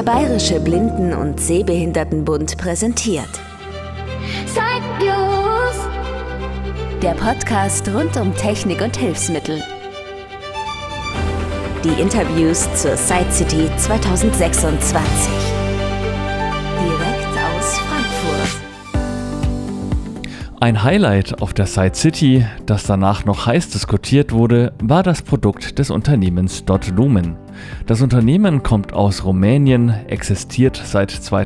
Der Bayerische Blinden- und Sehbehindertenbund präsentiert Sight-News, der Podcast rund um Technik und Hilfsmittel. Die Interviews zur Sight City 2026. Direkt aus Frankfurt. Ein Highlight auf der Sight City, das danach noch heiß diskutiert wurde, war das Produkt des Unternehmens Dotlumen. Das Unternehmen kommt aus Rumänien, existiert seit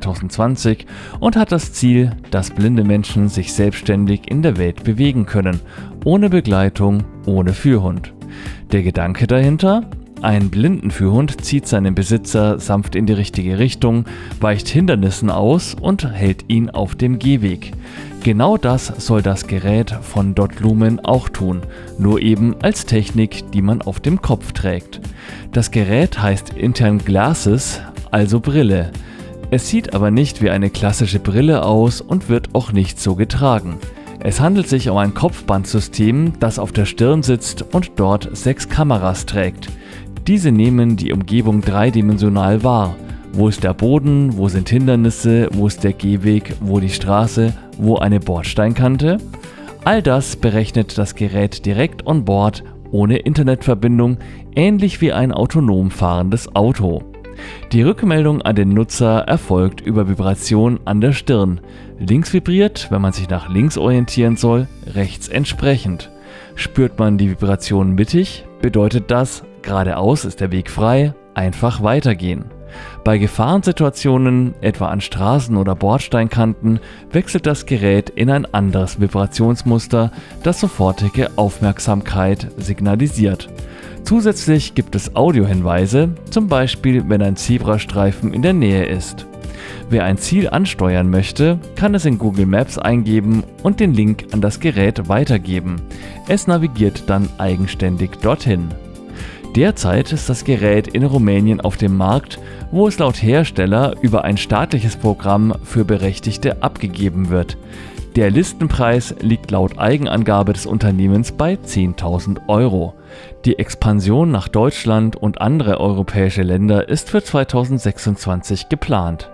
2020 und hat das Ziel, dass blinde Menschen sich selbstständig in der Welt bewegen können, ohne Begleitung, ohne Führhund. Der Gedanke dahinter? Ein Blindenführhund zieht seinen Besitzer sanft in die richtige Richtung, weicht Hindernissen aus und hält ihn auf dem Gehweg. Genau das soll das Gerät von Dotlumen auch tun, nur eben als Technik, die man auf dem Kopf trägt. Das Gerät heißt intern Glasses, also Brille. Es sieht aber nicht wie eine klassische Brille aus und wird auch nicht so getragen. Es handelt sich um ein Kopfbandsystem, das auf der Stirn sitzt und dort 6 Kameras trägt. Diese nehmen die Umgebung dreidimensional wahr. Wo ist der Boden, wo sind Hindernisse, wo ist der Gehweg, wo die Straße, wo eine Bordsteinkante? All das berechnet das Gerät direkt on board, ohne Internetverbindung, ähnlich wie ein autonom fahrendes Auto. Die Rückmeldung an den Nutzer erfolgt über Vibration an der Stirn. Links vibriert, wenn man sich nach links orientieren soll, rechts entsprechend. Spürt man die Vibration mittig, bedeutet das, geradeaus ist der Weg frei, einfach weitergehen. Bei Gefahrensituationen, etwa an Straßen oder Bordsteinkanten, wechselt das Gerät in ein anderes Vibrationsmuster, das sofortige Aufmerksamkeit signalisiert. Zusätzlich gibt es Audiohinweise, zum Beispiel wenn ein Zebrastreifen in der Nähe ist. Wer ein Ziel ansteuern möchte, kann es in Google Maps eingeben und den Link an das Gerät weitergeben. Es navigiert dann eigenständig dorthin. Derzeit ist das Gerät in Rumänien auf dem Markt, wo es laut Hersteller über ein staatliches Programm für Berechtigte abgegeben wird. Der Listenpreis liegt laut Eigenangabe des Unternehmens bei 10.000 Euro. Die Expansion nach Deutschland und andere europäische Länder ist für 2026 geplant.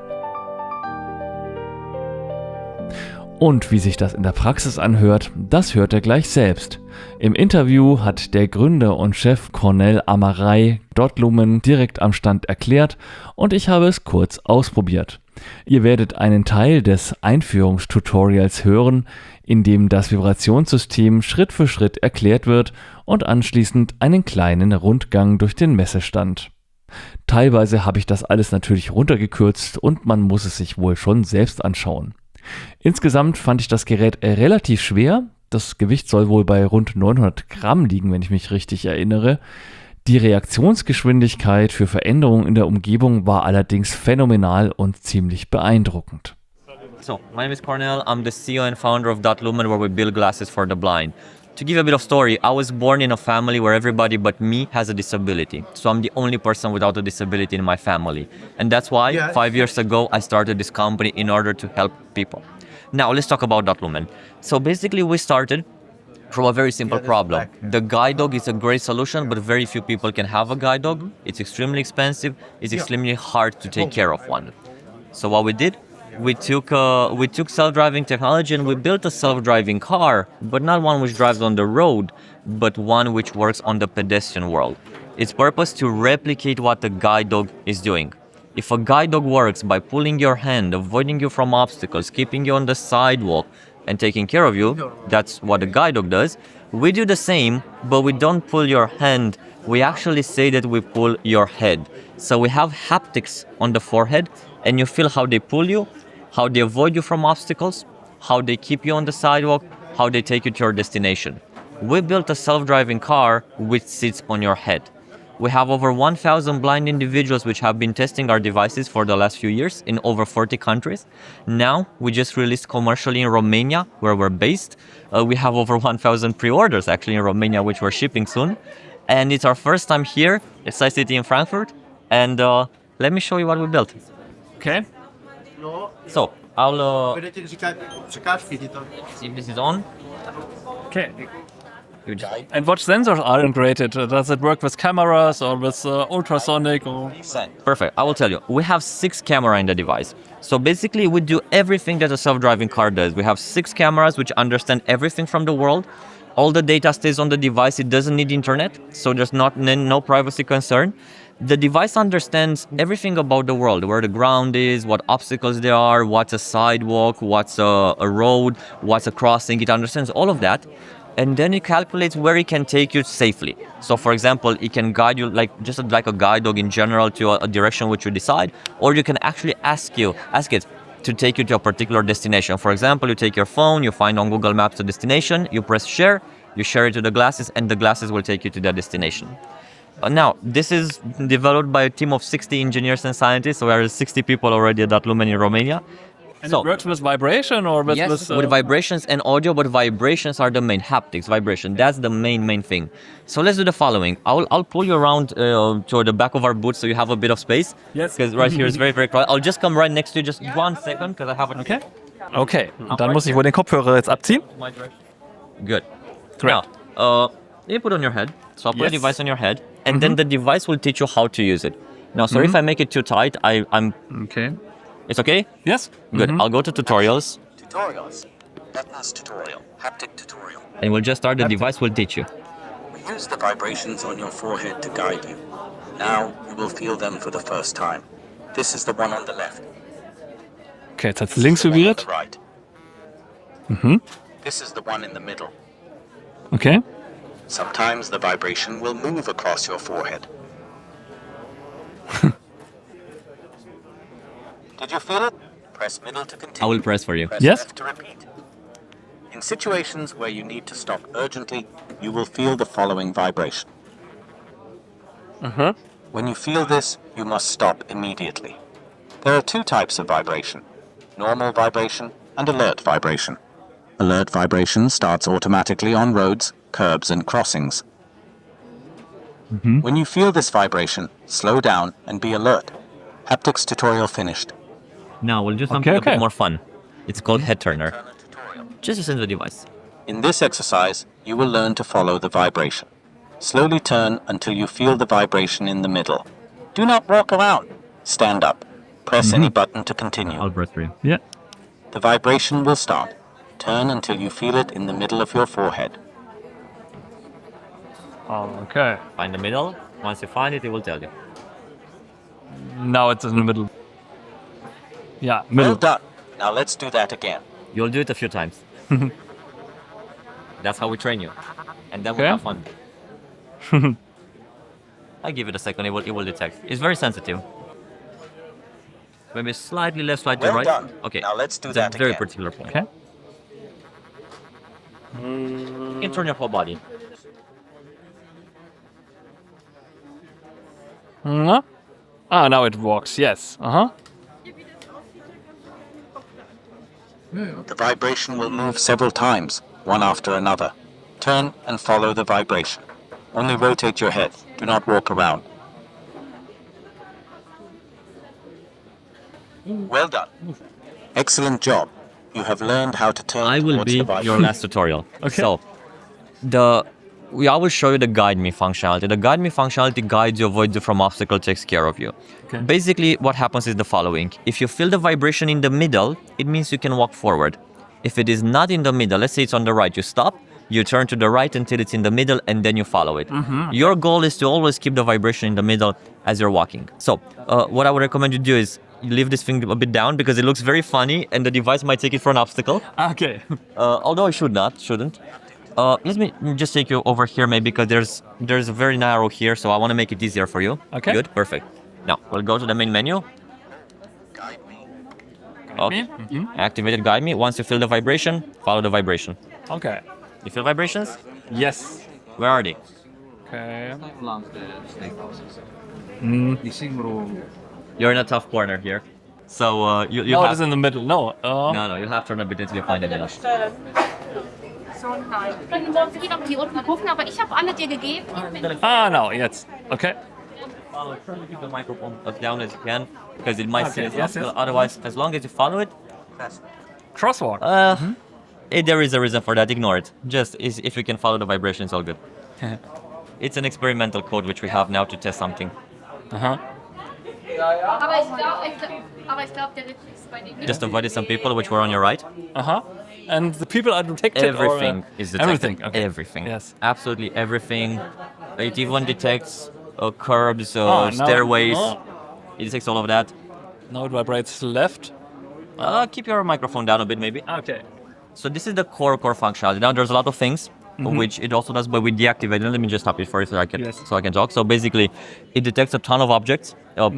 Und wie sich das in der Praxis anhört, das hört er gleich selbst. Im Interview hat der Gründer und Chef Cornel Amarai Dotlumen direkt am Stand erklärt und ich habe es kurz ausprobiert. Ihr werdet einen Teil des Einführungstutorials hören, in dem das Vibrationssystem Schritt für Schritt erklärt wird und anschließend einen kleinen Rundgang durch den Messestand. Teilweise habe ich das alles natürlich runtergekürzt und man muss es sich wohl schon selbst anschauen. Insgesamt fand ich das Gerät relativ schwer. Das Gewicht soll wohl bei rund 900 Gramm liegen, wenn ich mich richtig erinnere. Die Reaktionsgeschwindigkeit für Veränderungen in der Umgebung war allerdings phänomenal und ziemlich beeindruckend. So, my name is Cornel. I'm the CEO and founder of Dotlumen, where we build glasses for the blind. To give a bit of story, I was born in a family where everybody but me has a disability. So I'm the only person without a disability in my family. And that's why 5 years ago I started this company in order to help people. Now let's talk about Dotlumen. So basically we started from a very simple problem. The guide dog is a great solution, but very few people can have a guide dog. It's extremely expensive. It's extremely hard to take care of one. So what we did? We took self-driving technology and we built a self-driving car, but not one which drives on the road, but one which works on the pedestrian world. Its purpose to replicate what a guide dog is doing. If a guide dog works by pulling your hand, avoiding you from obstacles, keeping you on the sidewalk, and taking care of you, that's what a guide dog does. We do the same, but we don't pull your hand. We actually say that we pull your head. So we have haptics on the forehead, and you feel how they pull you, how they avoid you from obstacles, how they keep you on the sidewalk, how they take you to your destination. We built a self-driving car which sits on your head. We have over 1,000 blind individuals which have been testing our devices for the last few years in over 40 countries. Now, we just released commercially in Romania, where we're based. We have over 1,000 pre-orders actually in Romania, which we're shipping soon. And it's our first time here at Sight City in Frankfurt. And let me show you what we built. Okay. So, I'll see if this is on. Okay. You just And what sensors are integrated? Does it work with cameras or with ultrasonic? Or Perfect. I will tell you. We have 6 cameras in the device. So basically, we do everything that a self-driving car does. We have 6 cameras which understand everything from the world. All the data stays on the device. It doesn't need internet, so there's no privacy concern. The device understands everything about the world, where the ground is, what obstacles there are, what's a sidewalk, what's a road, what's a crossing. It understands all of that. And then it calculates where it can take you safely. So for example, it can guide you like a guide dog in general to a direction which you decide, or you can actually ask it to take you to a particular destination. For example, you take your phone, you find on Google Maps a destination, you press share, you share it to the glasses, and the glasses will take you to that destination. Now, this is developed by a team of 60 engineers and scientists, so there are 60 people already at Datlumen in Romania. and it works with vibration or with, Yes, with with vibrations and audio, but vibrations are the main, haptics, vibration. That's the main thing. So let's do the following. I'll pull you around to the back of our booth so you have a bit of space. Yes. Because right here is very, very quiet. I'll just come right next to you, just 1 second, because I have it. Okay. Okay. Und dann muss ich wohl den Kopfhörer jetzt abziehen. Good. Great. Now, you put on your head. So I'll put the Yes. device on your head, and then the device will teach you how to use it. Now, sorry if I make it too tight. I'm. Okay. It's okay? Yes. Good. I'll go to tutorials, Tutorials. Buttons tutorial. Haptic tutorial. and we'll just start. The device will teach you. We use the vibrations on your forehead to guide you. Now you will feel them for the first time. This is the one on the left. Okay, jetzt hat's links The one on vibriert. the right. This is the one in the middle. Okay. Sometimes the vibration will move across your forehead. Did you feel it? Press middle to continue. I will press for you. Press Yes. left to repeat. In situations where you need to stop urgently, you will feel the following vibration. When you feel this, you must stop immediately. There are 2 types of vibration: normal vibration and alert vibration. Alert vibration starts automatically on roads, curbs, and crossings. When you feel this vibration, slow down and be alert. Haptics tutorial finished. Now we'll do something a Okay. bit more fun. It's called head turner. Just listen to the device. In this exercise, you will learn to follow the vibration. Slowly turn until you feel the vibration in the middle. Do not walk around. Stand up. Press any button to continue. I'll press for you. Yeah. The vibration will start. Turn until you feel it in the middle of your forehead. Okay. Find the middle. Once you find it, it will tell you. Now it's in the middle. Yeah, Well middle. done. Now let's do that again. You'll do it a few times. That's how we train you. And then Okay. we'll have fun. I give it a second, it will detect. It's very sensitive. Maybe slightly left, slightly Well right. done. Okay. Now let's do It's a that very again. particular point. Okay. You can turn your whole body. Mhm. Ah, now it works. Yes. The vibration will move several times, one after another. Turn and follow the vibration. Only rotate your head. Do not walk around. Well done. Excellent job. You have learned how to turn I will towards be the vibration. your last tutorial. Okay. So, I will show you the guide me functionality. The guide me functionality guides you, avoids you from obstacle, takes care of you. Okay. Basically, what happens is the following. If you feel the vibration in the middle, it means you can walk forward. If it is not in the middle, let's say it's on the right, you stop, you turn to the right until it's in the middle, and then you follow it. Your goal is to always keep the vibration in the middle as you're walking. So, what I would recommend you do is you leave this thing a bit down because it looks very funny and the device might take it for an obstacle. Okay. Although it shouldn't. Let me just take you over here maybe because there's a very narrow here, so I want to make it easier for you. Okay. Good, perfect. Now, we'll go to the main menu. Guide me. Okay. Activated guide me. Once you feel the vibration, follow the vibration. Okay. You feel vibrations? Yes. Where are they? Okay. You're in a tough corner here. So you No, it have... is in the middle. No. No, you'll have to turn a bit until you find it. So nein. Wir können morgen früh noch hier unten gucken, aber ich habe alle dir gegeben. Ah, now. Yes. Okay. Keep the microphone as down as you can because it might Okay, say yes, obstacle. yes. Otherwise, as long as you follow it, Crosswalk. There is a reason for that. Ignore it. Just if you can follow the vibration, it's all good. It's an experimental code which we have now to test something. Uh-huh. Aber ich glaube, der Ritt ist bei denen. Just avoided some people which were on your right. Uh-huh. And the people are detected? Everything is detected. Everything, okay. Everything. Yes. Absolutely everything. It even detects curbs, now- stairways. oh. It detects all of that. Now it vibrates left. Keep your microphone down a bit, maybe. Okay. So this is the core functionality. Now there's a lot of things which it also does, but we deactivate it. Let me just stop it for you so I can talk. So basically, it detects a ton of objects,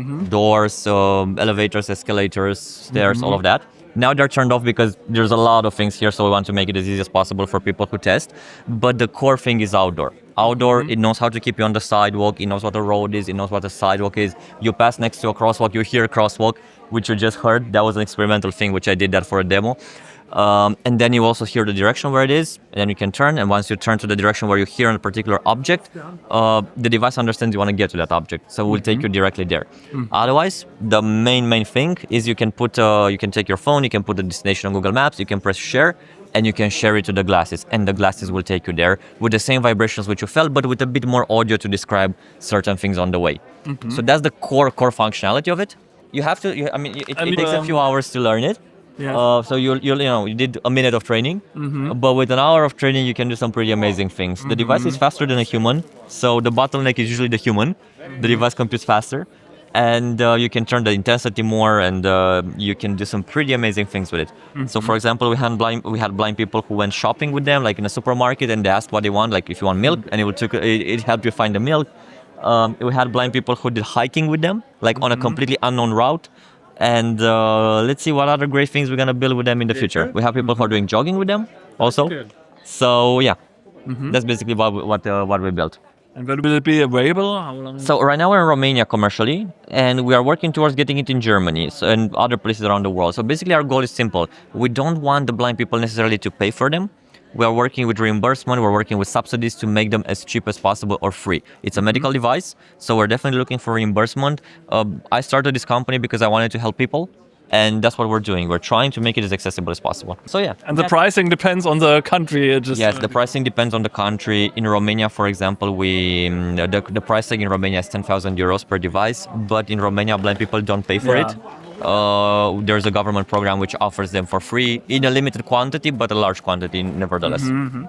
doors, elevators, escalators, stairs, all of that. Now they're turned off because there's a lot of things here, so we want to make it as easy as possible for people who test. But the core thing is outdoor. Outdoor, it knows how to keep you on the sidewalk. It knows what a road is. It knows what a sidewalk is. You pass next to a crosswalk, you hear a crosswalk, which you just heard. That was an experimental thing, which I did that for a demo. And then you also hear the direction where it is, and then you can turn. And once you turn to the direction where you hear a particular object, the device understands you want to get to that object, so it will take you directly there. Otherwise, the main thing is you can take your phone, you can put the destination on Google Maps, you can press share, and you can share it to the glasses, and the glasses will take you there with the same vibrations which you felt, but with a bit more audio to describe certain things on the way. So that's the core functionality of it. You have to. It takes a few hours to learn it. Yeah. So you did a minute of training, but with an hour of training, you can do some pretty amazing things. The device is faster than a human, so the bottleneck is usually the human. The device computes faster, and you can turn the intensity more, and you can do some pretty amazing things with it. So, for example, we had blind people who went shopping with them, like in a supermarket, and they asked what they want, like if you want milk, and it helped you find the milk. We had blind people who did hiking with them, like on a completely unknown route. And let's see what other great things we're going to build with them in the future. We have people who are doing jogging with them also. So yeah, that's basically what we built. And when will it be available? How long? So right now we're in Romania commercially, and we are working towards getting it in Germany and other places around the world. So basically our goal is simple. We don't want the blind people necessarily to pay for them. We are working with reimbursement, we're working with subsidies to make them as cheap as possible or free. It's a medical device, so we're definitely looking for reimbursement. I started this company because I wanted to help people, and that's what we're doing. We're trying to make it as accessible as possible. So yeah. And the pricing depends on the country. Yes, the pricing depends on the country. In Romania, for example, the pricing in Romania is 10,000 euros per device, but in Romania, blind people don't pay for it. There's a government program which offers them for free in a limited quantity, but a large quantity nevertheless.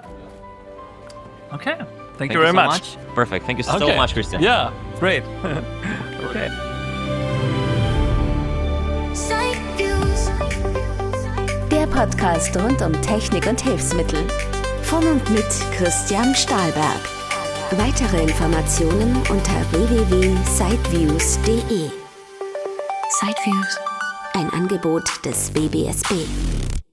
Okay. Thank you very so much. Perfect. Thank you so much, Christian. Yeah, great. Okay. Der Podcast rund um Technik und Hilfsmittel. Von und mit Christian Stahlberg. Weitere Informationen unter www.sideviews.de. Sideviews, ein Angebot des WBSB.